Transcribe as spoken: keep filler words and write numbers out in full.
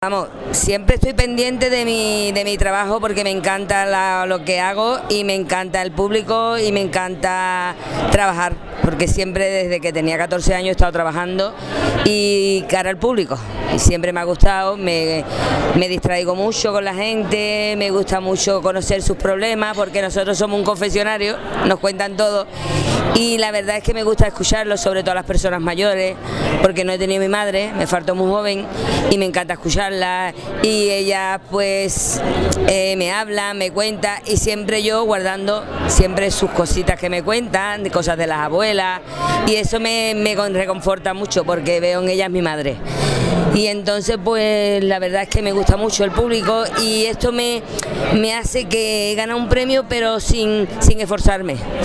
Vamos, siempre estoy pendiente de mi, de mi trabajo porque me encanta la, lo que hago y me encanta el público y me encanta trabajar, porque siempre desde que tenía catorce años he estado trabajando y cara al público y siempre me ha gustado, me, me distraigo mucho con la gente, me gusta mucho conocer sus problemas porque nosotros somos un confesionario, nos cuentan todo y la verdad es que me gusta escucharlos, sobre todo a las personas mayores, porque no he tenido mi madre, me faltó muy joven y me encanta escucharla y ella pues eh, me habla, me cuenta y siempre yo guardando siempre sus cositas que me cuentan, de cosas de las abuelas, y eso me, me reconforta mucho porque veo en ellas mi madre. Y entonces pues la verdad es que me gusta mucho el público y esto me, me hace que gane un premio pero sin, sin esforzarme.